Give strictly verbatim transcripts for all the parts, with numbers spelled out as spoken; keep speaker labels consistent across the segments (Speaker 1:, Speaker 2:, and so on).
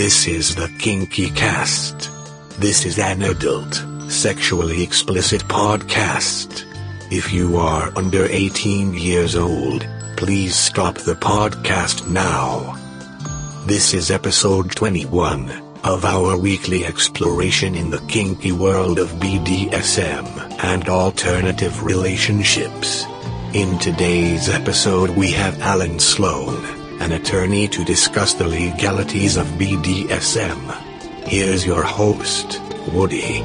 Speaker 1: This is the Kinky Cast. This is an adult, sexually explicit podcast. If you are under eighteen years old, please stop the podcast now. This is episode twenty-one of our weekly exploration in the kinky world of B D S M and alternative relationships. In today's episode we have Alan Sloan, an attorney, to discuss the legalities of B D S M. Here's your host, Woody.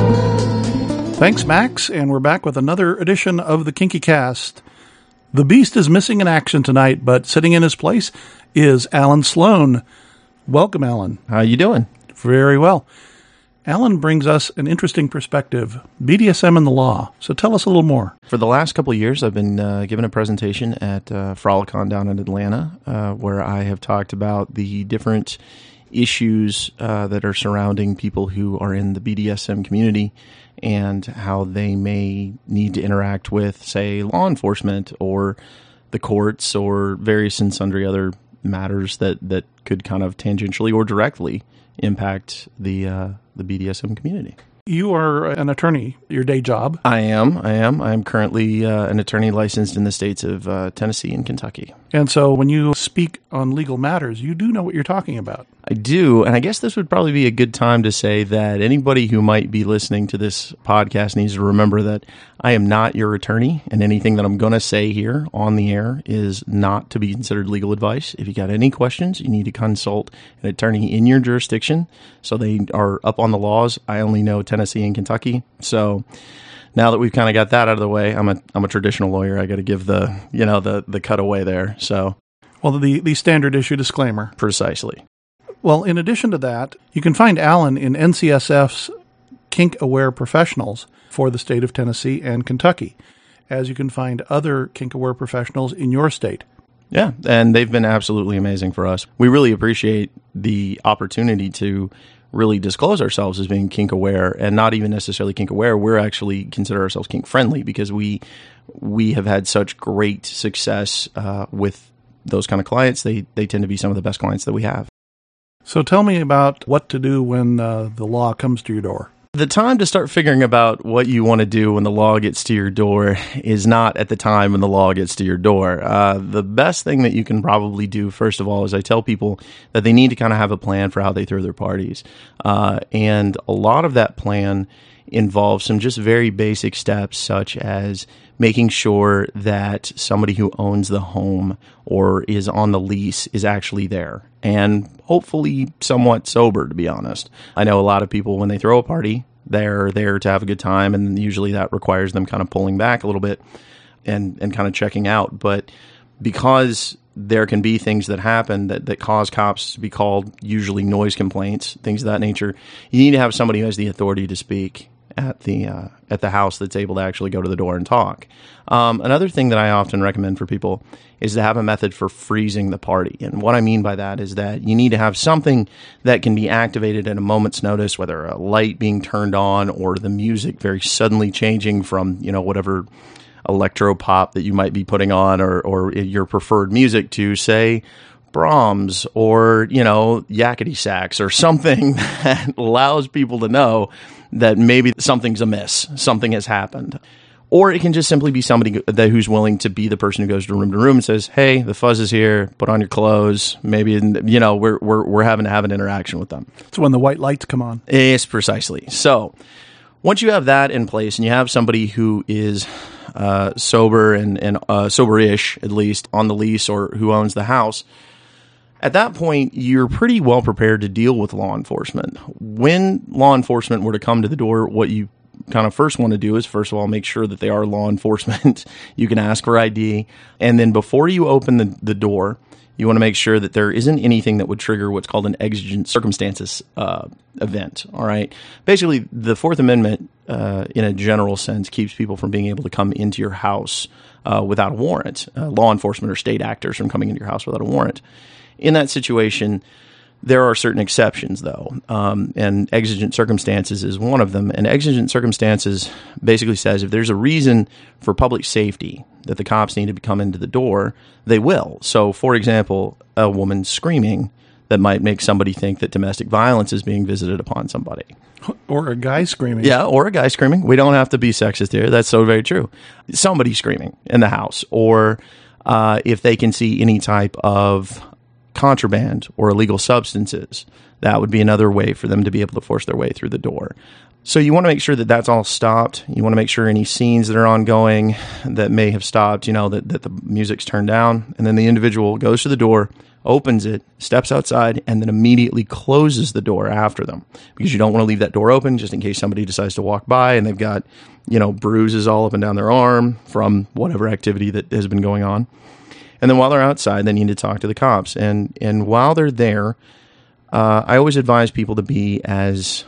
Speaker 2: Thanks, Max, and we're back with another edition of the Kinky Cast. The Beast is missing in action tonight, but sitting in his place is Alan Sloan. Welcome, Alan.
Speaker 3: How you doing?
Speaker 2: Very well. Alan brings us an interesting perspective, B D S M and the law. So tell us a little more.
Speaker 3: For the last couple of years, I've been uh, giving a presentation at uh, Frolicon down in Atlanta, uh, where I have talked about the different issues uh, that are surrounding people who are in the B D S M community and how they may need to interact with, say, law enforcement or the courts or various and sundry other matters that, that could kind of tangentially or directly impact the uh, the B D S M community.
Speaker 2: You are an attorney, your day job.
Speaker 3: I am. I am. I am currently uh, an attorney licensed in the states of uh, Tennessee and Kentucky.
Speaker 2: And so when you speak on legal matters, you do know what you're talking about.
Speaker 3: I do. And I guess this would probably be a good time to say that anybody who might be listening to this podcast needs to remember that I am not your attorney, and anything that I'm going to say here on the air is not to be considered legal advice. If you got any questions, you need to consult an attorney in your jurisdiction so they are up on the laws. I only know Tennessee and Kentucky. So now that we've kind of got that out of the way, I'm a I'm a traditional lawyer. I got to give the, you know, the the cutaway there. So
Speaker 2: Well, the, the standard issue disclaimer.
Speaker 3: Precisely.
Speaker 2: Well, in addition to that, you can find Alan in N C S F's Kink Aware Professionals for the state of Tennessee and Kentucky, as you can find other Kink Aware professionals in your state.
Speaker 3: Yeah, and they've been absolutely amazing for us. We really appreciate the opportunity to really disclose ourselves as being kink aware, and not even necessarily kink aware. We're actually consider ourselves kink friendly because we we have had such great success uh, with those kind of clients. They they tend to be some of the best clients that we have.
Speaker 2: So tell me about what to do when uh, the law comes to your door.
Speaker 3: The time to start figuring about what you want to do when the law gets to your door is not at the time when the law gets to your door. Uh, the best thing that you can probably do, first of all, is I tell people that they need to kind of have a plan for how they throw their parties. Uh, and a lot of that plan involves some just very basic steps, such as making sure that somebody who owns the home or is on the lease is actually there, and hopefully somewhat sober, to be honest. I know a lot of people, when they throw a party, they're there to have a good time, and usually that requires them kind of pulling back a little bit and, and kind of checking out. But because there can be things that happen that, that cause cops to be called, usually noise complaints, things of that nature, you need to have somebody who has the authority to speak at the uh, at the house that's able to actually go to the door and talk. Um, another thing that I often recommend for people is to have a method for freezing the party. And what I mean by that is that you need to have something that can be activated at a moment's notice, whether a light being turned on or the music very suddenly changing from, you know, whatever electro pop that you might be putting on, or, or your preferred music, to, say, Brahms or, you know, yakety sax or something that allows people to know that maybe something's amiss, something has happened. Or it can just simply be somebody that who's willing to be the person who goes to room to room and says, "Hey, the fuzz is here. Put on your clothes." Maybe, you know, we're we're we're having to have an interaction with them.
Speaker 2: It's when the white lights come on.
Speaker 3: Yes, precisely. So once you have that in place and you have somebody who is uh, sober and and uh, sober-ish, at least, on the lease or who owns the house, at that point, you're pretty well prepared to deal with law enforcement. When law enforcement were to come to the door, what you kind of first want to do is, first of all, make sure that they are law enforcement. You can ask for I D. And then before you open the, the door, you want to make sure that there isn't anything that would trigger what's called an exigent circumstances uh, event. All right. Basically, the Fourth Amendment, uh, in a general sense, keeps people from being able to come into your house uh, without a warrant. Uh, law enforcement or state actors from coming into your house without a warrant. In that situation, there are certain exceptions, though, um, and exigent circumstances is one of them. And exigent circumstances basically says if there's a reason for public safety that the cops need to come into the door, they will. So, for example, a woman screaming that might make somebody think that domestic violence is being visited upon somebody.
Speaker 2: Or a guy screaming.
Speaker 3: Yeah, or a guy screaming. We don't have to be sexist here. That's so very true. Somebody screaming in the house, or uh, if they can see any type of contraband or illegal substances, that would be another way for them to be able to force their way through the door. So you want to make sure that that's all stopped. You want to make sure any scenes that are ongoing that may have stopped, you know, that, that the music's turned down, and then the individual goes to the door, opens it, steps outside, and then immediately closes the door after them, because you don't want to leave that door open just in case somebody decides to walk by and they've got, you know, bruises all up and down their arm from whatever activity that has been going on. And then while they're outside, they need to talk to the cops. And and while they're there, uh, I always advise people to be as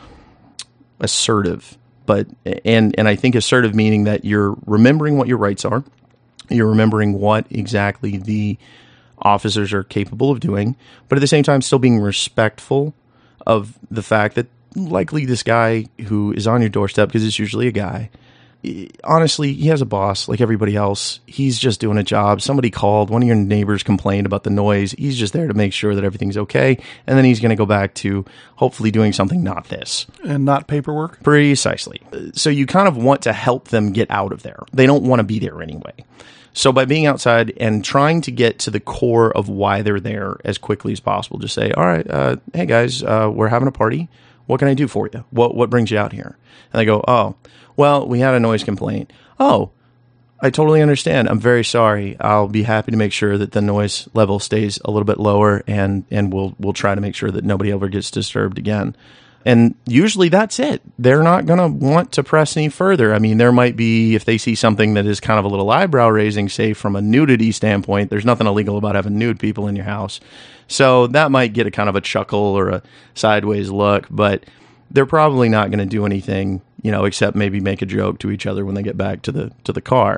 Speaker 3: assertive, but and and I think assertive meaning that you're remembering what your rights are, you're remembering what exactly the officers are capable of doing, but at the same time still being respectful of the fact that likely this guy who is on your doorstep, because it's usually a guy, honestly, he has a boss like everybody else. He's just doing a job. Somebody called, one of your neighbors complained about the noise. He's just there to make sure that everything's okay. And then he's going to go back to hopefully doing something not this.
Speaker 2: And not paperwork?
Speaker 3: Precisely. So you kind of want to help them get out of there. They don't want to be there anyway. So by being outside and trying to get to the core of why they're there as quickly as possible, just say, all right, uh, hey guys, uh, we're having a party. What can I do for you? What what brings you out here? And they go, oh, well, we had a noise complaint. Oh, I totally understand. I'm very sorry. I'll be happy to make sure that the noise level stays a little bit lower, and, and we'll we'll try to make sure that nobody ever gets disturbed again. And usually that's it. They're not going to want to press any further. I mean, there might be, if they see something that is kind of a little eyebrow raising, say from a nudity standpoint, there's nothing illegal about having nude people in your house. So that might get a kind of a chuckle or a sideways look, but they're probably not going to do anything, you know, except maybe make a joke to each other when they get back to the to the car.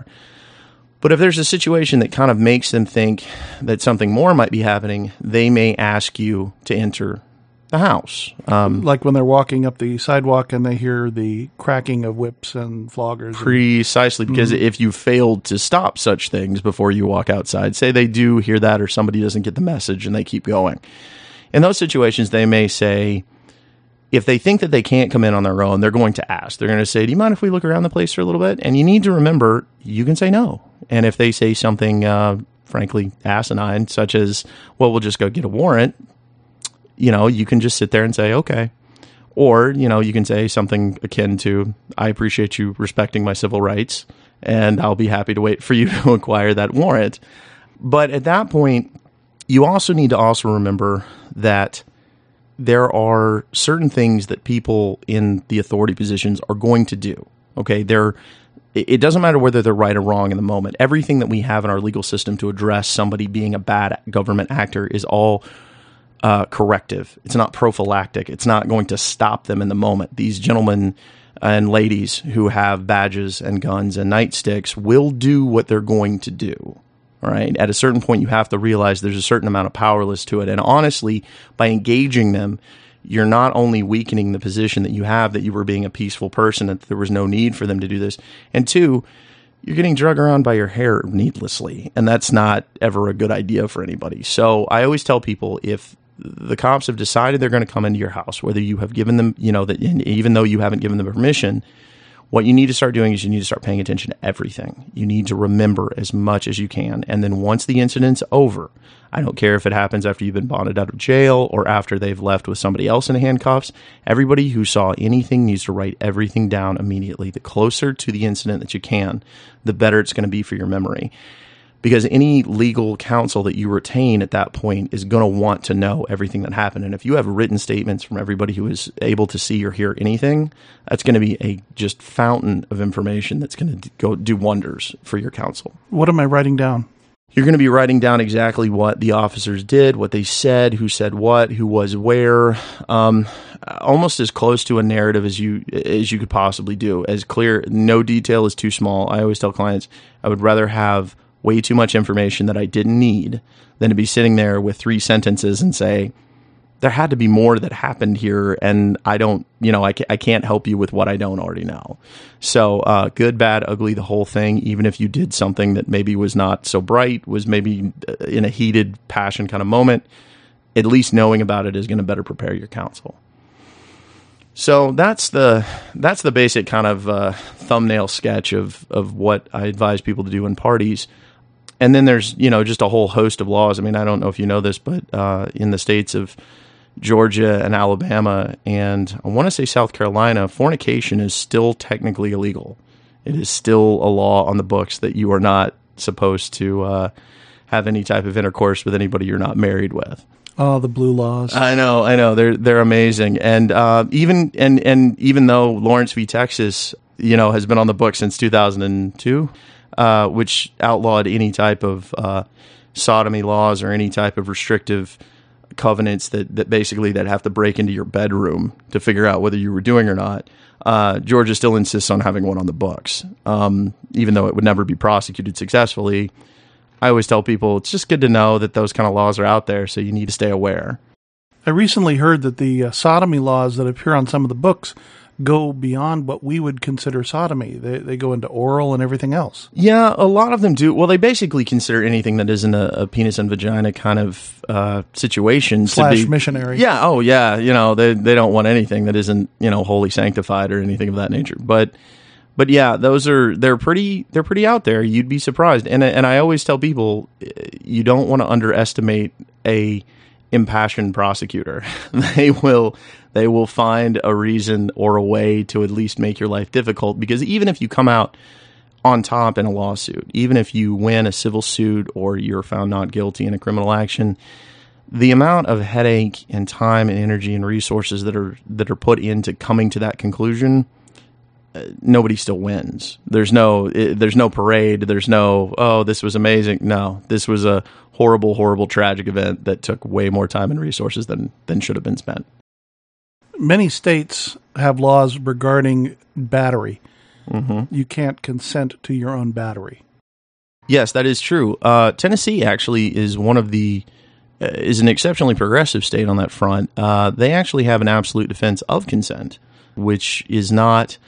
Speaker 3: But if there's a situation that kind of makes them think that something more might be happening, they may ask you to enter the house. Um,
Speaker 2: like when they're walking up the sidewalk and they hear the cracking of whips and floggers.
Speaker 3: Precisely, because mm-hmm. if you failed to stop such things before you walk outside, say they do hear that or somebody doesn't get the message and they keep going. In those situations, they may say, if they think that they can't come in on their own, they're going to ask. They're going to say, do you mind if we look around the place for a little bit? And you need to remember, you can say no. And if they say something, uh, frankly, asinine, such as, well, we'll just go get a warrant, you know, you can just sit there and say, okay. Or, you know, you can say something akin to, I appreciate you respecting my civil rights, and I'll be happy to wait for you to acquire that warrant. But at that point, you also need to also remember that there are certain things that people in the authority positions are going to do. Okay, they're, it doesn't matter whether they're right or wrong in the moment. Everything that we have in our legal system to address somebody being a bad government actor is all uh, corrective. It's not prophylactic. It's not going to stop them in the moment. These gentlemen and ladies who have badges and guns and nightsticks will do what they're going to do. All right. At a certain point, you have to realize there's a certain amount of powerless to it. And honestly, by engaging them, you're not only weakening the position that you have that you were being a peaceful person, that there was no need for them to do this. And two, you're getting drug around by your hair needlessly. And that's not ever a good idea for anybody. So I always tell people, if the cops have decided they're going to come into your house, whether you have given them, you know, that even though you haven't given them permission, what you need to start doing is you need to start paying attention to everything. You need to remember as much as you can. And then once the incident's over, I don't care if it happens after you've been bonded out of jail or after they've left with somebody else in handcuffs, everybody who saw anything needs to write everything down immediately. The closer to the incident that you can, the better it's going to be for your memory. Because any legal counsel that you retain at that point is going to want to know everything that happened. And if you have written statements from everybody who is able to see or hear anything, that's going to be a just fountain of information that's going to go do wonders for your counsel.
Speaker 2: What am I writing down?
Speaker 3: You're going to be writing down exactly what the officers did, what they said, who said what, who was where, um, almost as close to a narrative as you as you could possibly do. As clear, no detail is too small. I always tell clients I would rather have way too much information that I didn't need than to be sitting there with three sentences and say, there had to be more that happened here, and I don't, you know, I, ca- I can't help you with what I don't already know. So uh, good, bad, ugly, the whole thing, even if you did something that maybe was not so bright, was maybe in a heated passion kind of moment, at least knowing about it is going to better prepare your counsel. So that's the that's the basic kind of uh, thumbnail sketch of of what I advise people to do in parties. And then there's, you know, just a whole host of laws. I mean, I don't know if you know this, but uh, in the states of Georgia and Alabama and I want to say South Carolina, fornication is still technically illegal. It is still a law on the books that you are not supposed to uh, have any type of intercourse with anybody you're not married with.
Speaker 2: Oh, the blue laws.
Speaker 3: I know, I know. They're they're amazing. And uh, even and and even though Lawrence v. Texas, you know, has been on the book since two thousand two, uh, which outlawed any type of uh, sodomy laws or any type of restrictive covenants that, that basically that have to break into your bedroom to figure out whether you were doing or not. Uh, Georgia still insists on having one on the books, um, even though it would never be prosecuted successfully. I always tell people it's just good to know that those kind of laws are out there, so you need to stay aware.
Speaker 2: I recently heard that the uh, sodomy laws that appear on some of the books go beyond what we would consider sodomy. They they go into oral and everything else.
Speaker 3: Yeah, a lot of them do. Well, they basically consider anything that isn't a, a penis and vagina kind of uh, situation
Speaker 2: Slash
Speaker 3: to be
Speaker 2: missionary.
Speaker 3: Yeah. Oh, yeah. You know, they they don't want anything that isn't, you know, wholly sanctified or anything of that nature. But but yeah, those are they're pretty they're pretty out there. You'd be surprised. And and I always tell people you don't want to underestimate a impassioned prosecutor. They will they will find a reason or a way to at least make your life difficult, because even if you come out on top in a lawsuit, even if you win a civil suit or you're found not guilty in a criminal action, the amount of headache and time and energy and resources that are that are put into coming to that conclusion, uh, nobody still wins. There's no it, there's no parade. There's no, oh, this was amazing. No, this was a horrible, horrible, tragic event that took way more time and resources than than should have been spent.
Speaker 2: Many states have laws regarding battery.
Speaker 3: Mm-hmm.
Speaker 2: You can't consent to your own battery.
Speaker 3: Yes, that is true. Uh, Tennessee actually is one of the uh, is an exceptionally progressive state on that front. Uh, they actually have an absolute defense of consent, which is not.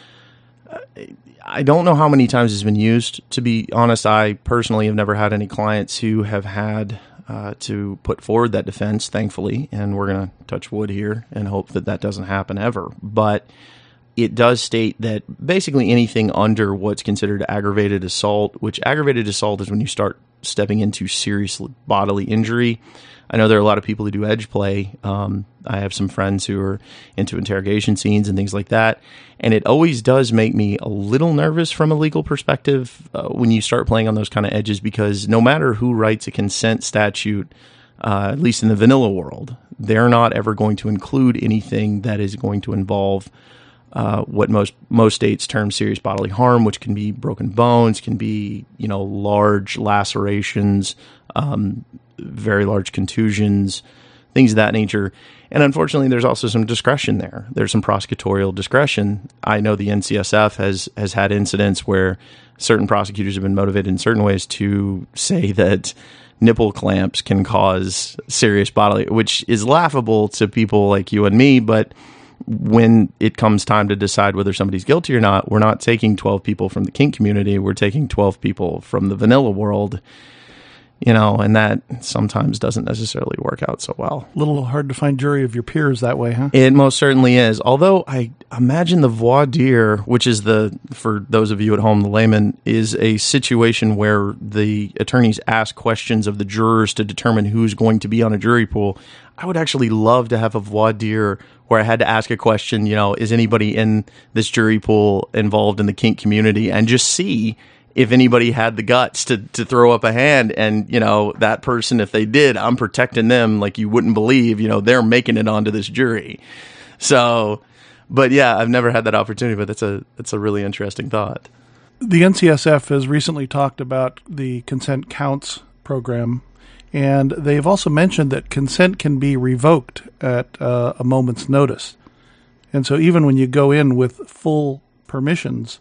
Speaker 3: Uh, I don't know how many times it's been used. To be honest, I personally have never had any clients who have had uh, to put forward that defense, thankfully, and we're going to touch wood here and hope that that doesn't happen ever. But it does state that basically anything under what's considered aggravated assault, which aggravated assault is when you start stepping into serious bodily injury. I know there are a lot of people who do edge play. Um, I have some friends who are into interrogation scenes and things like that. And it always does make me a little nervous from a legal perspective uh, when you start playing on those kind of edges, because no matter who writes a consent statute, uh, at least in the vanilla world, they're not ever going to include anything that is going to involve Uh, what most most states term serious bodily harm, which can be broken bones, can be, you know, large lacerations, um, very large contusions, things of that nature. And unfortunately, there's also some discretion there. There's some prosecutorial discretion. I know the N C S F has has had incidents where certain prosecutors have been motivated in certain ways to say that nipple clamps can cause serious bodily, which is laughable to people like you and me, but when it comes time to decide whether somebody's guilty or not, we're not taking twelve people from the kink community. We're taking twelve people from the vanilla world, you know, and that sometimes doesn't necessarily work out so well.
Speaker 2: A little hard to find jury of your peers that way, huh?
Speaker 3: It most certainly is. Although I imagine the voir dire, which is the, for those of you at home, the layman, is a situation where the attorneys ask questions of the jurors to determine who's going to be on a jury pool. I would actually love to have a voir dire where I had to ask a question, you know, is anybody in this jury pool involved in the kink community, and just see if anybody had the guts to, to throw up a hand. And, you know, that person, if they did, I'm protecting them like you wouldn't believe, you know, they're making it onto this jury. So, but yeah, I've never had that opportunity, but that's a, that's a really interesting thought.
Speaker 2: The N C S F has recently talked about the Consent Counts program, and they've also mentioned that consent can be revoked at uh, a moment's notice. And so even when you go in with full permissions,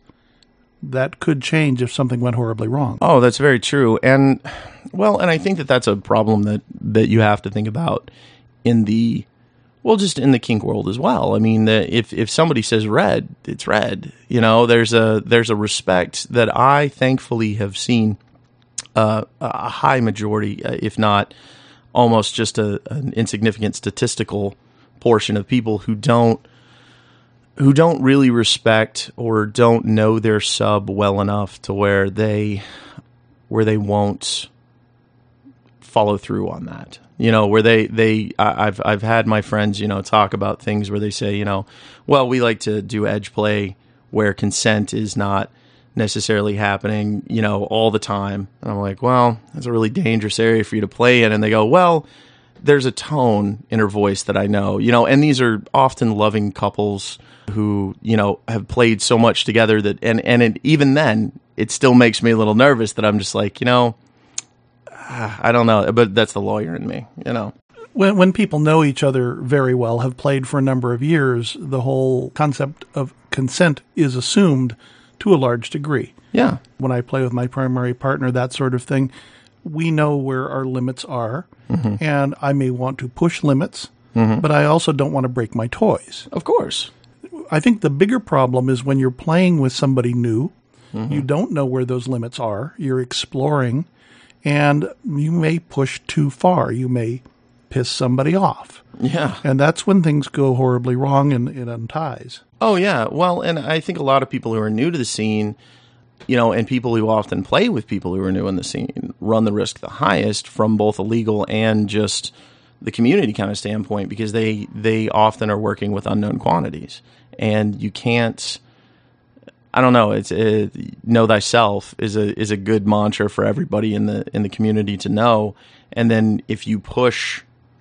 Speaker 2: that could change if something went horribly wrong.
Speaker 3: Oh, that's very true. And, well, and I think that that's a problem that, that you have to think about in the, well, just in the kink world as well. I mean, the, if, if somebody says red, it's red. You know, there's a, there's a respect that I thankfully have seen uh, a high majority, uh, if not almost just a, an insignificant statistical portion of people who don't who don't really respect or don't know their sub well enough to where they where they won't follow through on that. You know, where they, they I, I've I've had my friends, you know, talk about things where they say, you know, well, we like to do edge play where consent is not necessarily happening, you know, all the time. And I'm like, well, that's a really dangerous area for you to play in. And they go, well, there's a tone in her voice that I know, you know, and these are often loving couples who, you know, have played so much together that, and, and it, even then, it still makes me a little nervous that I'm just like, you know, I don't know, but that's the lawyer in me, you know.
Speaker 2: When when people know each other very well, have played for a number of years, the whole concept of consent is assumed to a large degree.
Speaker 3: Yeah.
Speaker 2: When I play with my primary partner, that sort of thing, we know where our limits are, mm-hmm. and I may want to push limits, mm-hmm. but I also don't want to break my toys.
Speaker 3: Of course.
Speaker 2: I think the bigger problem is when you're playing with somebody new, mm-hmm. you don't know where those limits are, you're exploring, and you may push too far. You may piss somebody off.
Speaker 3: Yeah.
Speaker 2: And that's when things go horribly wrong and it unties.
Speaker 3: Oh, yeah. Well, and I think a lot of people who are new to the scene, you know, and people who often play with people who are new in the scene run the risk the highest from both a legal and just the community kind of standpoint, because they, they often are working with unknown quantities. And you can't, I don't know, it's it, know thyself is a is a good mantra for everybody in the in the community to know. And then if you push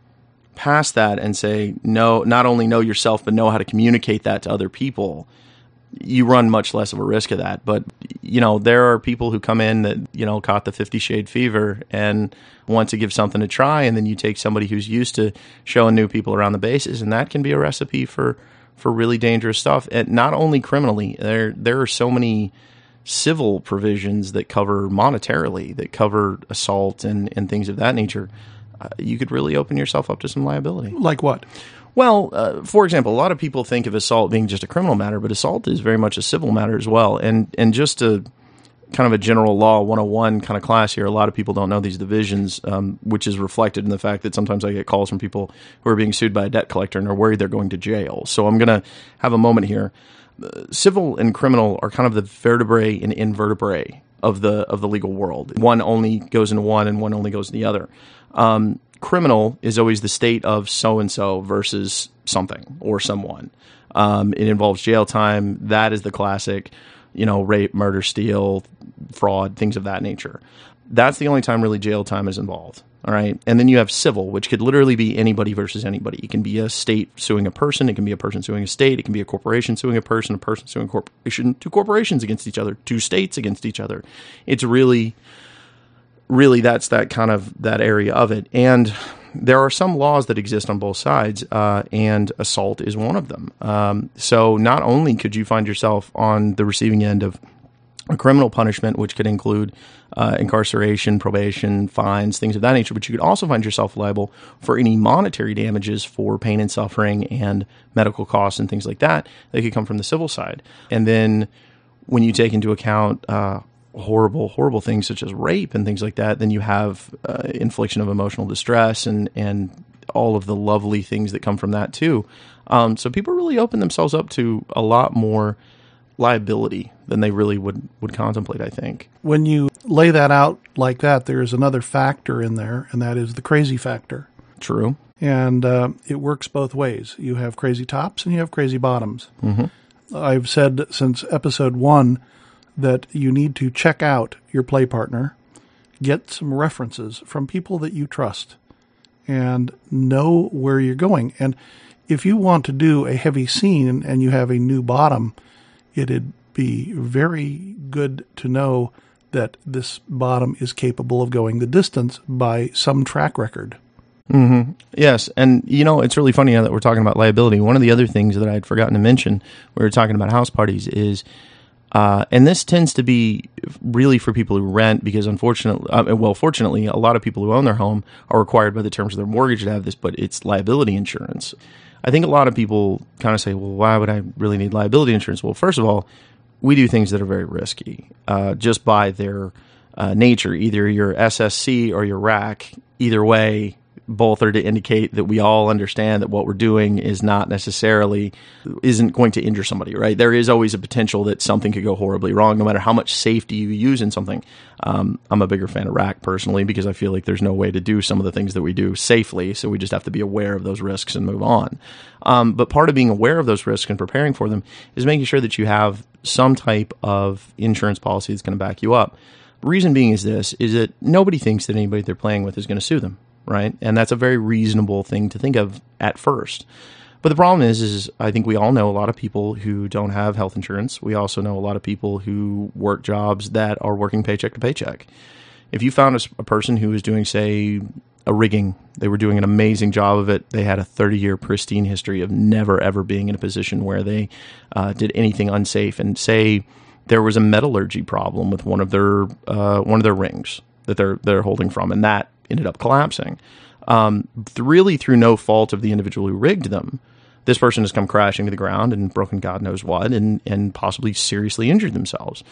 Speaker 3: past that and say, no, not only know yourself, but know how to communicate that to other people, you run much less of a risk of that. But, you know, there are people who come in that, you know, caught the Fifty Shade fever and want to give something a try. And then you take somebody who's used to showing new people around the bases, and that can be a recipe for, for really dangerous stuff. And not only criminally, there, there are so many civil provisions that cover monetarily, that cover assault and, and things of that nature. Uh, you could really open yourself up to some liability.
Speaker 2: Like what?
Speaker 3: Well, uh, for example, a lot of people think of assault being just a criminal matter, but assault is very much a civil matter as well. And and just a kind of a general law one oh one kind of class here, a lot of people don't know these divisions, um, which is reflected in the fact that sometimes I get calls from people who are being sued by a debt collector and are worried they're going to jail. So I'm going to have a moment here. Uh, civil and criminal are kind of the vertebrae and invertebrae of the of the legal world. One only goes into one and one only goes in the other. Um, criminal is always the state of so-and-so versus something or someone. Um, it involves jail time. That is the classic, you know, rape, murder, steal, fraud, things of that nature. That's the only time really jail time is involved. All right. And then you have civil, which could literally be anybody versus anybody. It can be a state suing a person. It can be a person suing a state. It can be a corporation suing a person, a person suing a corporation, two corporations against each other, two states against each other. It's really... Really, that's that kind of that area of it. And there are some laws that exist on both sides, uh, and assault is one of them. Um, so not only could you find yourself on the receiving end of a criminal punishment, which could include uh, incarceration, probation, fines, things of that nature, but you could also find yourself liable for any monetary damages for pain and suffering and medical costs and things like that that could come from the civil side. And then when you take into account uh, horrible, horrible things such as rape and things like that, then you have uh, infliction of emotional distress and, and all of the lovely things that come from that too. Um, so people really open themselves up to a lot more liability than they really would, would contemplate, I think.
Speaker 2: When you lay that out like that, there's another factor in there, and that is the crazy factor.
Speaker 3: True.
Speaker 2: And uh, it works both ways. You have crazy tops and you have crazy bottoms.
Speaker 3: Mm-hmm.
Speaker 2: I've said since episode one that you need to check out your play partner, get some references from people that you trust, and know where you're going. And if you want to do a heavy scene and you have a new bottom, it'd be very good to know that this bottom is capable of going the distance by some track record.
Speaker 3: Mm-hmm. Yes. And, you know, it's really funny now that we're talking about liability. One of the other things that I had forgotten to mention, we were talking about house parties, is Uh, and this tends to be really for people who rent, because unfortunately, uh, well, fortunately, a lot of people who own their home are required by the terms of their mortgage to have this, but it's liability insurance. I think a lot of people kind of say, well, why would I really need liability insurance? Well, first of all, we do things that are very risky, uh, just by their uh, nature. Either you're S S C or you're R A C. Either way, both are to indicate that we all understand that what we're doing is not necessarily, isn't going to injure somebody, right? There is always a potential that something could go horribly wrong, no matter how much safety you use in something. Um, I'm a bigger fan of R A C personally, because I feel like there's no way to do some of the things that we do safely, so we just have to be aware of those risks and move on. Um, but part of being aware of those risks and preparing for them is making sure that you have some type of insurance policy that's going to back you up. Reason being is this, is that nobody thinks that anybody they're playing with is going to sue them, right? And that's a very reasonable thing to think of at first. But the problem is, is I think we all know a lot of people who don't have health insurance. We also know a lot of people who work jobs that are working paycheck to paycheck. If you found a, a person who was doing, say, a rigging, they were doing an amazing job of it, they had a thirty-year pristine history of never, ever being in a position where they uh, did anything unsafe, and say there was a metallurgy problem with one of their uh, one of their rings that they're they're holding from, and that ended up collapsing. Um, th- really, through no fault of the individual who rigged them, this person has come crashing to the ground and broken God knows what, and and possibly seriously injured themselves.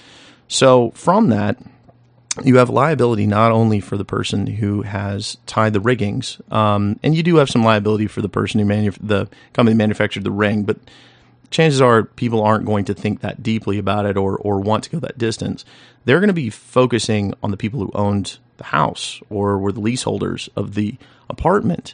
Speaker 3: So from that, you have liability not only for the person who has tied the riggings, um, and you do have some liability for the person who manu- the company that manufactured the ring, but chances are people aren't going to think that deeply about it or or want to go that distance. They're going to be focusing on the people who owned the house or were the leaseholders of the apartment.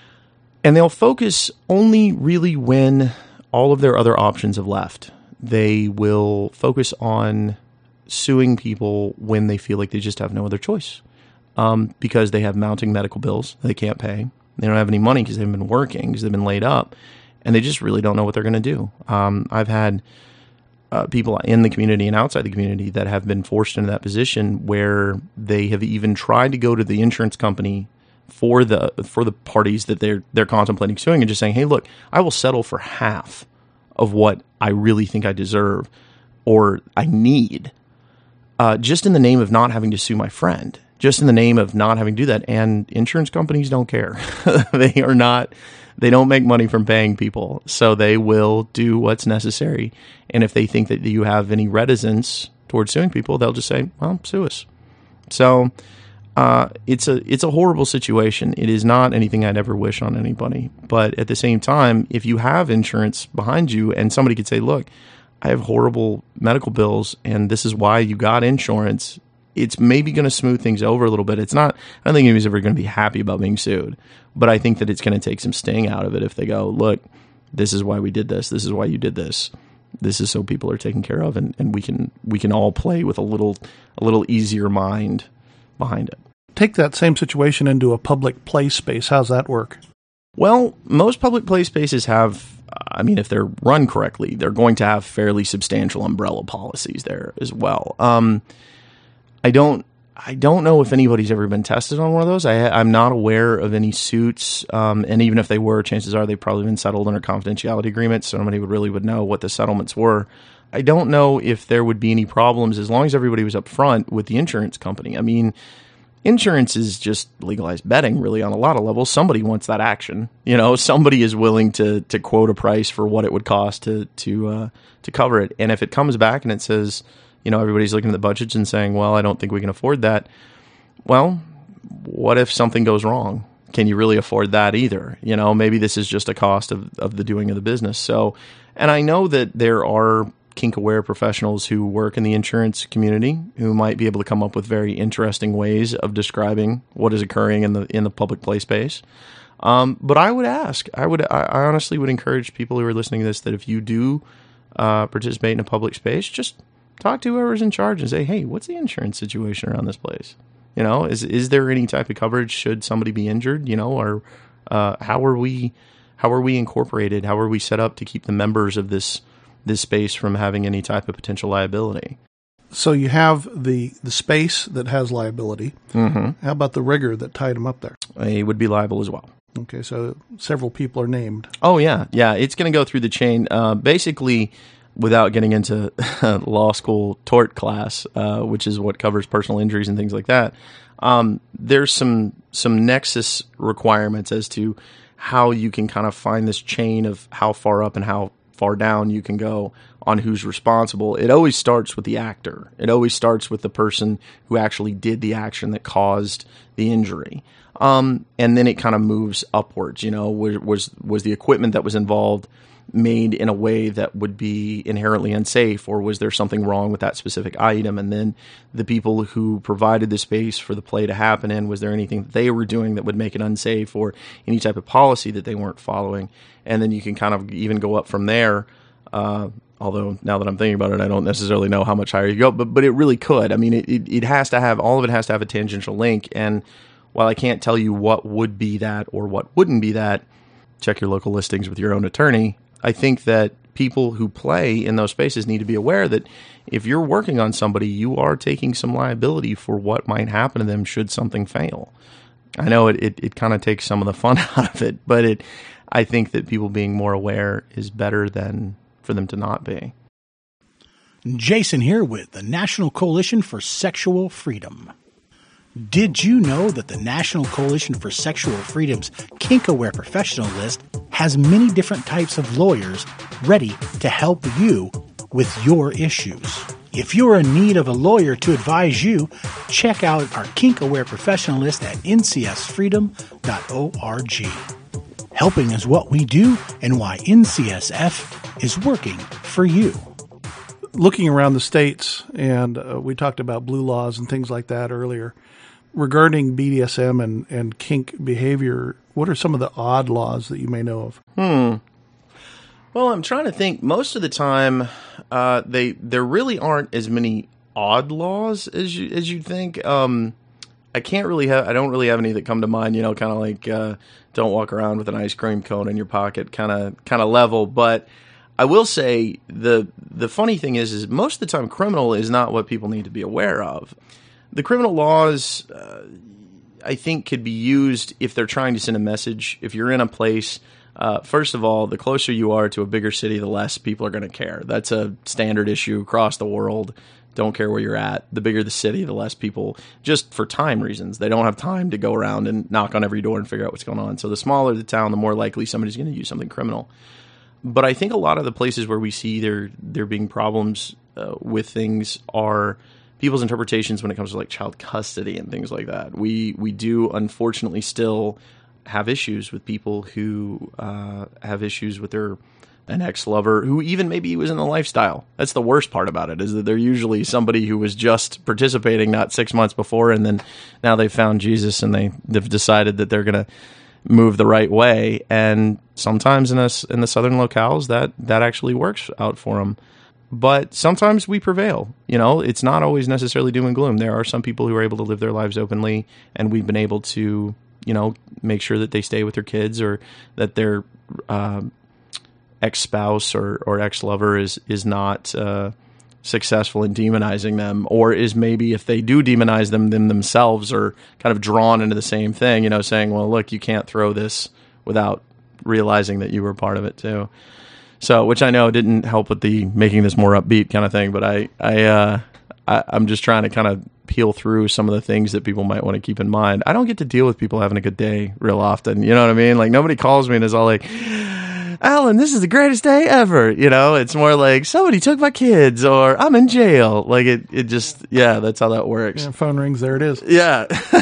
Speaker 3: And they'll focus only really when all of their other options have left. They will focus on suing people when they feel like they just have no other choice, um, because they have mounting medical bills they can't pay. They don't have any money because they haven't been working, because they've been laid up, and they just really don't know what they're going to do. Um, I've had uh, people in the community and outside the community that have been forced into that position where they have even tried to go to the insurance company for the for the parties that they're they're contemplating suing and just saying, hey, look, I will settle for half of what I really think I deserve or I need, uh, just in the name of not having to sue my friend, just in the name of not having to do that. And insurance companies don't care. They are not, they don't make money from paying people. So they will do what's necessary. And if they think that you have any reticence towards suing people, they'll just say, well, sue us. So uh, it's a, it's a horrible situation. It is not anything I'd ever wish on anybody. But at the same time, if you have insurance behind you and somebody could say, look, I have horrible medical bills and this is why you got insurance, it's maybe going to smooth things over a little bit. It's not, I don't think anybody's ever going to be happy about being sued, but I think that it's going to take some sting out of it if they go, look, this is why we did this. This is why you did this. This is so people are taken care of, and, and we can we can all play with a little a little easier mind behind it.
Speaker 2: Take that same situation into a public play space. How's that work?
Speaker 3: Well, most public play spaces have, I mean, if they're run correctly, they're going to have fairly substantial umbrella policies there as well. Um, I don't, I don't know if anybody's ever been tested on one of those. I, I'm not aware of any suits, um, and even if they were, chances are they've probably been settled under confidentiality agreements, so nobody would really would know what the settlements were. I don't know if there would be any problems as long as everybody was upfront with the insurance company. I mean, insurance is just legalized betting, really, on a lot of levels. Somebody wants that action. You know, somebody is willing to to quote a price for what it would cost to to uh, to cover it. And if it comes back and it says, you know, everybody's looking at the budgets and saying, well, I don't think we can afford that. Well, what if something goes wrong? Can you really afford that either? You know, maybe this is just a cost of, of the doing of the business. So, and I know that there are kink-aware professionals who work in the insurance community who might be able to come up with very interesting ways of describing what is occurring in the in the public play space. Um, but I would ask, I would, I, I honestly would encourage people who are listening to this that if you do uh, participate in a public space, just talk to whoever's in charge and say, hey, what's the insurance situation around this place? You know, is is there any type of coverage should somebody be injured? You know, or uh, how are we how are we incorporated? How are we set up to keep the members of this this space from having any type of potential liability?
Speaker 2: So you have the, the space that has liability.
Speaker 3: Mm-hmm.
Speaker 2: How about the rigger that tied him up there?
Speaker 3: He would be liable as well.
Speaker 2: Okay, so several people are named.
Speaker 3: Oh, yeah. Yeah, it's going to go through the chain. Uh, basically, without getting into law school tort class, uh, which is what covers personal injuries and things like that, um, there's some some nexus requirements as to how you can kind of find this chain of how far up and how far down you can go on who's responsible, it always starts with the actor. It always starts with the person who actually did the action that caused the injury. Um, and then it kind of moves upwards. You know, was, was was the equipment that was involved made in a way that would be inherently unsafe, or was there something wrong with that specific item? And then the people who provided the space for the play to happen in, was there anything that they were doing that would make it unsafe, or any type of policy that they weren't following? And then you can kind of even go up from there. Uh, although now that I'm thinking about it, I don't necessarily know how much higher you go, but but it really could. I mean, it, it, it has to have, all of it has to have a tangential link. And while I can't tell you what would be that or what wouldn't be that, check your local listings with your own attorney. I think that people who play in those spaces need to be aware that if you're working on somebody, you are taking some liability for what might happen to them should something fail. I know it, it, it kind of takes some of the fun out of it, but it, I think that people being more aware is better than for them to not be.
Speaker 4: Jason here with the National Coalition for Sexual Freedom. Did you know that the National Coalition for Sexual Freedom's Kink-Aware Professional List has many different types of lawyers ready to help you with your issues? If you're in need of a lawyer to advise you, check out our Kink-Aware Professional List at N C S freedom dot org. Helping is what we do and why N C S F is working for you.
Speaker 2: Looking around the states, and uh, we talked about blue laws and things like that earlier, regarding B D S M and, and kink behavior, what are some of the odd laws that you may know of?
Speaker 3: Hmm. Well, I'm trying to think. Most of the time, uh, they there really aren't as many odd laws as you as you think. Um, I can't really have. I don't really have any that come to mind. You know, kind of like uh, don't walk around with an ice cream cone in your pocket, kind of kind of level. But I will say the the funny thing is, is most of the time, criminal is not what people need to be aware of. The criminal laws, uh, I think, could be used if they're trying to send a message. If you're in a place, uh, first of all, the closer you are to a bigger city, the less people are going to care. That's a standard issue across the world. Don't care where you're at. The bigger the city, the less people, just for time reasons. They don't have time to go around and knock on every door and figure out what's going on. So the smaller the town, the more likely somebody's going to use something criminal. But I think a lot of the places where we see there there being problems uh, with things are people's interpretations when it comes to like child custody and things like that. We we do unfortunately still have issues with people who uh, have issues with their an ex-lover who even maybe was in the lifestyle. That's the worst part about it, is that they're usually somebody who was just participating not six months before, and then now they've found Jesus and they, they've decided that they're going to move the right way. And sometimes in us in the southern locales, that that actually works out for them. But sometimes we prevail. You know, it's not always necessarily doom and gloom. There are some people who are able to live their lives openly, and we've been able to, you know, make sure that they stay with their kids, or that their uh, ex-spouse or, or ex-lover is is not uh, successful in demonizing them, or is maybe, if they do demonize them, them themselves are kind of drawn into the same thing, you know, saying, well, look, you can't throw this without realizing that you were part of it too. So, which I know didn't help with the making this more upbeat kind of thing, but I, I, uh, I, I'm just trying to kind of peel through some of the things that people might want to keep in mind. I don't get to deal with people having a good day real often. You know what I mean? Like, nobody calls me and is all like, Alan, this is the greatest day ever. You know, it's more like, somebody took my kids, or I'm in jail. Like, it, it just, yeah, that's how that works.
Speaker 2: Yeah, phone rings, there it is.
Speaker 3: Yeah.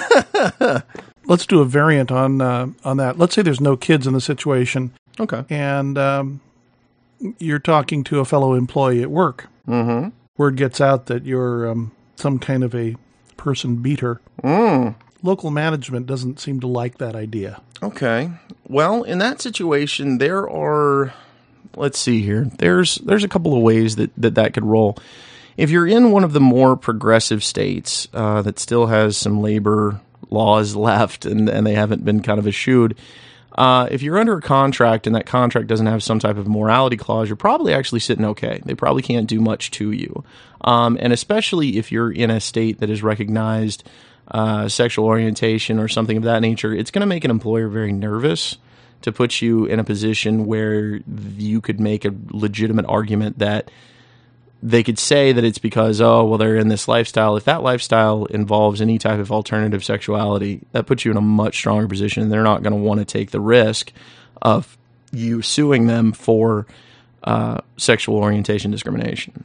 Speaker 2: Let's do a variant on uh, on that. Let's say there's no kids in the situation.
Speaker 3: Okay.
Speaker 2: And um, you're talking to a fellow employee at work.
Speaker 3: Mm-hmm.
Speaker 2: Word gets out that you're um, some kind of a person beater.
Speaker 3: Mm.
Speaker 2: Local management doesn't seem to like that idea.
Speaker 3: Okay. Well, in that situation, there are, let's see here. There's there's a couple of ways that that, that could roll. If you're in one of the more progressive states uh, that still has some labor laws left, and, and they haven't been kind of eschewed, uh, if you're under a contract and that contract doesn't have some type of morality clause, you're probably actually sitting okay. They probably can't do much to you. Um, and especially if you're in a state that is recognized Uh, sexual orientation or something of that nature, it's going to make an employer very nervous to put you in a position where you could make a legitimate argument that they could say that it's because, oh, well, they're in this lifestyle. If that lifestyle involves any type of alternative sexuality, that puts you in a much stronger position. They're not going to want to take the risk of you suing them for uh, sexual orientation discrimination.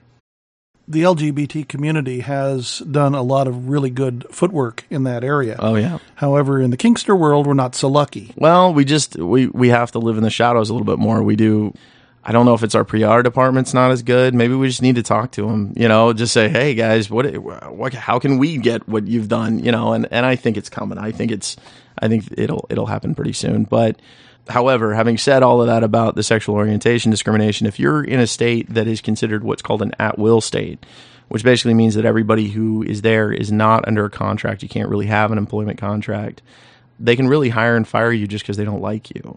Speaker 2: The L G B T community has done a lot of really good footwork in that area.
Speaker 3: Oh, yeah.
Speaker 2: However, in the Kinkster world, we're not so lucky.
Speaker 3: Well, we just, we, we have to live in the shadows a little bit more. We do, I don't know if it's our P R department's not as good. Maybe we just need to talk to them, you know, just say, hey guys, what, what, how can we get what you've done? You know, and, and I think it's coming. I think it's, I think it'll, it'll happen pretty soon. But however, having said all of that about the sexual orientation discrimination, if you're in a state that is considered what's called an at-will state, which basically means that everybody who is there is not under a contract, you can't really have an employment contract, they can really hire and fire you just because they don't like you,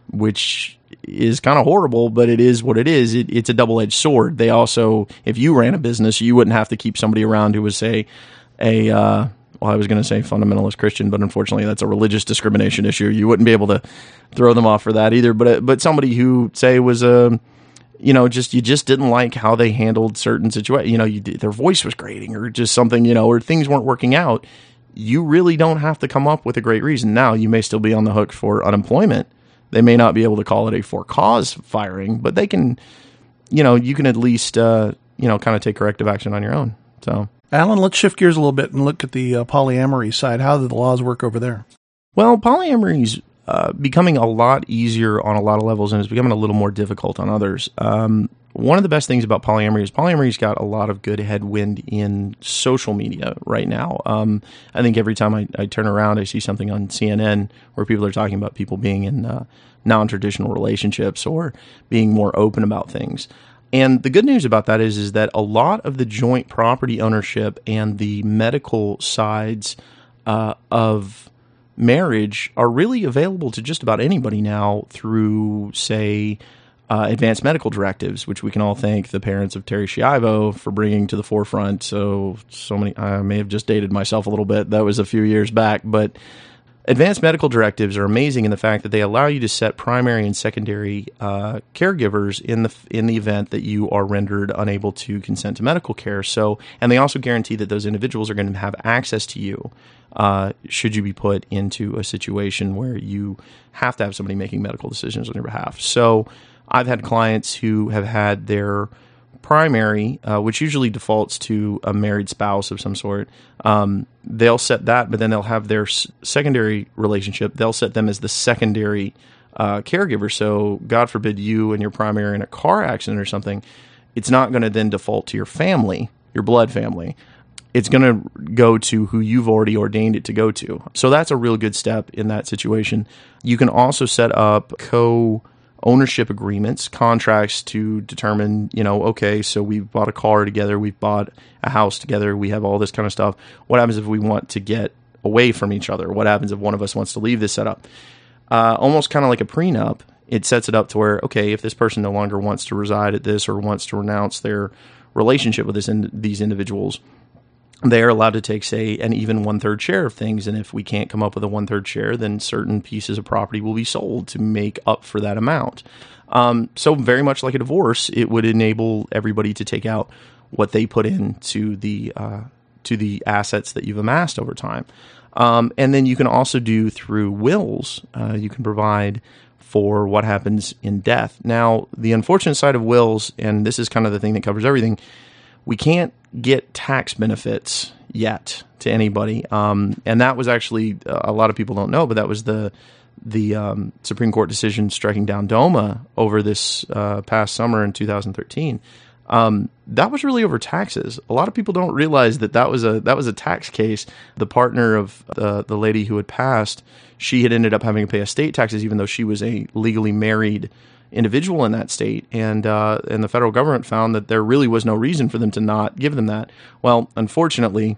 Speaker 3: which is kind of horrible, but it is what it is. It, it's a double-edged sword. They also, if you ran a business, you wouldn't have to keep somebody around who was, say, a... Uh, well, I was going to say fundamentalist Christian, but unfortunately that's a religious discrimination issue. You wouldn't be able to throw them off for that either. But but somebody who, say, was a, you know, just you just didn't like how they handled certain situations. You know, you their voice was grating, or just something, you know, or things weren't working out. You really don't have to come up with a great reason. Now, you may still be on the hook for unemployment. They may not be able to call it a for cause firing, but they can, you know, you can at least, uh, you know, kind of take corrective action on your own. So.
Speaker 2: Alan, let's shift gears a little bit and look at the uh, polyamory side. How do the laws work over there?
Speaker 3: Well, polyamory is uh, becoming a lot easier on a lot of levels, and it's becoming a little more difficult on others. Um, one of the best things about polyamory is polyamory's got a lot of good headwind in social media right now. Um, I think every time I, I turn around, I see something on C N N where people are talking about people being in uh, non-traditional relationships or being more open about things. And the good news about that is, is that a lot of the joint property ownership and the medical sides uh, of marriage are really available to just about anybody now through, say, uh, advanced medical directives, which we can all thank the parents of Terry Schiavo for bringing to the forefront. So, so many, I may have just dated myself a little bit. That was a few years back, but advanced medical directives are amazing in the fact that they allow you to set primary and secondary uh, caregivers in the in the event that you are rendered unable to consent to medical care. So, and they also guarantee that those individuals are going to have access to you uh, should you be put into a situation where you have to have somebody making medical decisions on your behalf. So, I've had clients who have had their primary, uh, which usually defaults to a married spouse of some sort, um, they'll set that, but then they'll have their s- secondary relationship. They'll set them as the secondary uh, caregiver. So God forbid you and your primary in a car accident or something, it's not going to then default to your family, your blood family. It's going to go to who you've already ordained it to go to. So that's a real good step in that situation. You can also set up co- ownership agreements, contracts to determine, you know, okay, so we've bought a car together, we've bought a house together, we have all this kind of stuff. What happens if we want to get away from each other? What happens if one of us wants to leave this setup? Uh, almost kind of like a prenup, it sets it up to where, okay, if this person no longer wants to reside at this or wants to renounce their relationship with this in, these individuals, they are allowed to take, say, an even one-third share of things. And if we can't come up with a one-third share, then certain pieces of property will be sold to make up for that amount. Um, so very much like a divorce, it would enable everybody to take out what they put into the uh, to the assets that you've amassed over time. Um, and then you can also do through wills, uh, you can provide for what happens in death. Now, the unfortunate side of wills, and this is kind of the thing that covers everything, we can't get tax benefits yet to anybody. Um, and that was actually, uh, a lot of people don't know, but that was the the um, Supreme Court decision striking down DOMA over this uh, past summer in two thousand thirteen. Um, that was really over taxes. A lot of people don't realize that that was a that was a tax case. The partner of the, the lady who had passed, she had ended up having to pay estate taxes, even though she was a legally married individual in that state, and uh, and the federal government found that there really was no reason for them to not give them that. Well, unfortunately,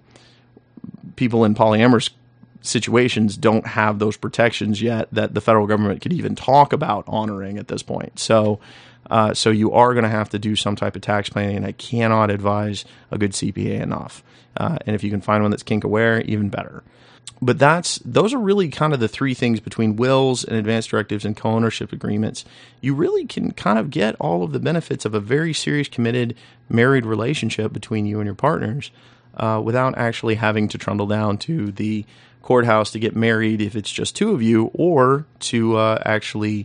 Speaker 3: people in polyamorous situations don't have those protections yet that the federal government could even talk about honoring at this point. So, uh, so you are going to have to do some type of tax planning, and I cannot advise a good C P A enough. Uh, and if you can find one that's kink aware, even better. But that's those are really kind of the three things between wills and advanced directives and co-ownership agreements. You really can kind of get all of the benefits of a very serious, committed, married relationship between you and your partners uh, without actually having to trundle down to the courthouse to get married if it's just two of you, or to uh, actually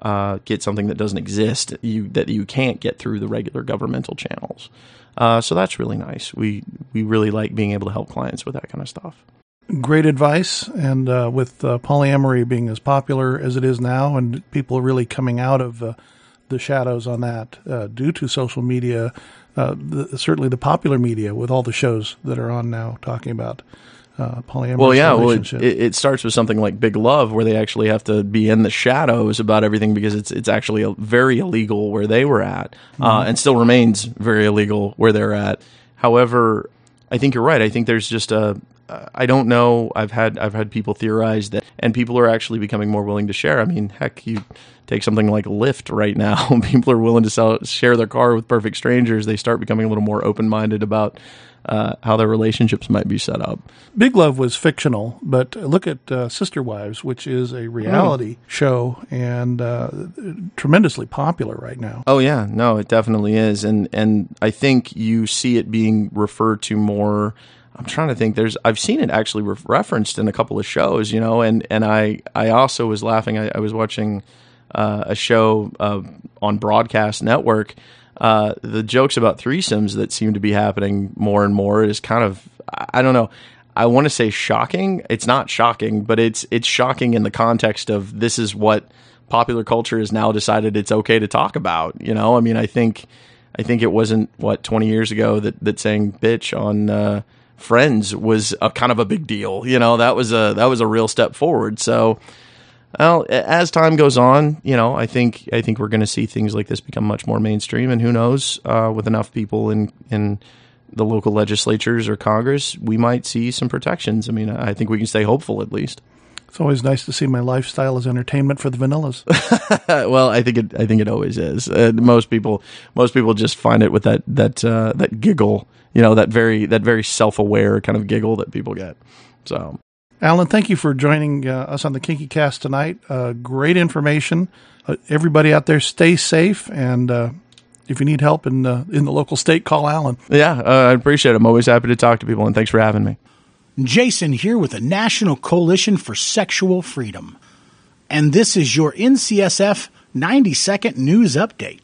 Speaker 3: uh, get something that doesn't exist, you that you can't get through the regular governmental channels. Uh, so that's really nice. We we really like being able to help clients with that kind of stuff.
Speaker 2: Great advice. And uh, with uh, polyamory being as popular as it is now, and people really coming out of uh, the shadows on that uh, due to social media, uh, the, certainly the popular media with all the shows that are on now talking about uh, polyamorous
Speaker 3: well, yeah, well, it,
Speaker 2: relationships.
Speaker 3: it, it starts with something like Big Love, where they actually have to be in the shadows about everything because it's it's actually a, very illegal where they were at, mm-hmm. uh, and still remains very illegal where they're at. However, I think you're right. I think there's just a I don't know. I've had I've had people theorize that, and people are actually becoming more willing to share. I mean, heck, you take something like Lyft right now. People are willing to sell, share their car with perfect strangers. They start becoming a little more open-minded about uh, how their relationships might be set up.
Speaker 2: Big Love was fictional, but look at uh, Sister Wives, which is a reality oh. show and uh, tremendously popular right now.
Speaker 3: Oh yeah, no, it definitely is, and and I think you see it being referred to more. I'm trying to think. There's, I've seen it actually re- referenced in a couple of shows, you know, and, and I, I also was laughing. I, I was watching uh, a show uh, on Broadcast Network. Uh, the jokes about threesomes that seem to be happening more and more is kind of, I don't know. I want to say shocking. It's not shocking, but it's it's shocking in the context of this is what popular culture has now decided it's okay to talk about. You know, I mean, I think I think it wasn't what twenty years ago that that saying bitch on Uh, Friends was a kind of a big deal. You know, that was a that was a real step forward. So, well, as time goes on, you know, I think I think we're going to see things like this become much more mainstream. And who knows, uh, with enough people in in the local legislatures or Congress, we might see some protections. I mean, I think we can stay hopeful at least.
Speaker 2: It's always nice to see my lifestyle as entertainment for the vanillas.
Speaker 3: Well, I think it I think it always is. Uh, most people most people just find it with that that uh, that giggle. You know, that very that very self-aware kind of giggle that people get. So,
Speaker 2: Alan, thank you for joining uh, us on the Kinky Cast tonight. Uh, great information. Uh, everybody out there, stay safe, and uh, if you need help in uh, in the local state, call Alan.
Speaker 3: Yeah, uh, I appreciate it. I'm always happy to talk to people, and thanks for having me.
Speaker 4: Jason here with the National Coalition for Sexual Freedom, and this is your N C S F ninety second News Update.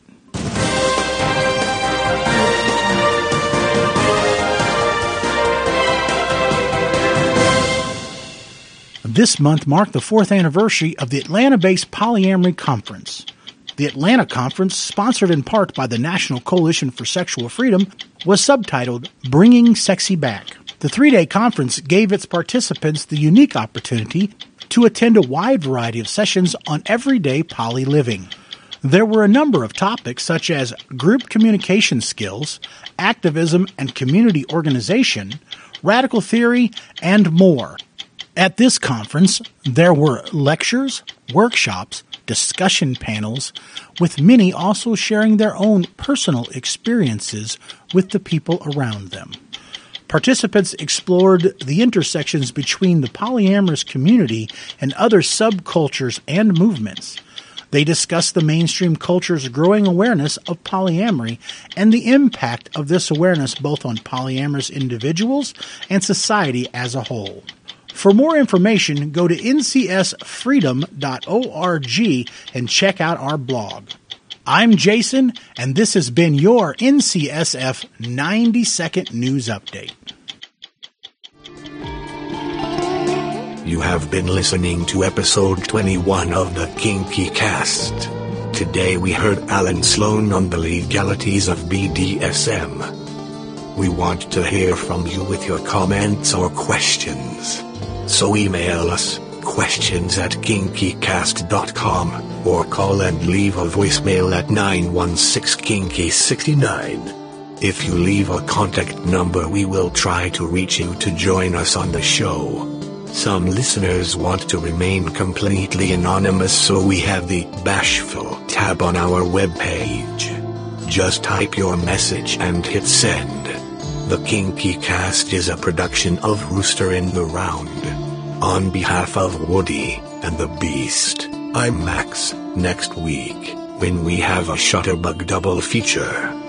Speaker 4: This month marked the fourth anniversary of the Atlanta-based Polyamory Conference. The Atlanta Conference, sponsored in part by the National Coalition for Sexual Freedom, was subtitled Bringing Sexy Back. The three-day conference gave its participants the unique opportunity to attend a wide variety of sessions on everyday poly living. There were a number of topics such as group communication skills, activism and community organization, radical theory, and more. At this conference, there were lectures, workshops, discussion panels, with many also sharing their own personal experiences with the people around them. Participants explored the intersections between the polyamorous community and other subcultures and movements. They discussed the mainstream culture's growing awareness of polyamory and the impact of this awareness both on polyamorous individuals and society as a whole. For more information, go to N C S freedom dot org and check out our blog. I'm Jason, and this has been your N C S F ninety second News Update.
Speaker 1: You have been listening to episode twenty-one of the Kinky Cast. Today we heard Alan Sloan on the legalities of B D S M. We want to hear from you with your comments or questions. So email us, questions at kinky cast dot com, or call and leave a voicemail at nine one six kinky six nine. If you leave a contact number, we will try to reach you to join us on the show. Some listeners want to remain completely anonymous, so we have the Bashful tab on our webpage. Just type your message and hit send. The Kinky Cast is a production of Rooster in the Round. On behalf of Woody and the Beast, I'm Max. Next week, when we have a Shutterbug double feature.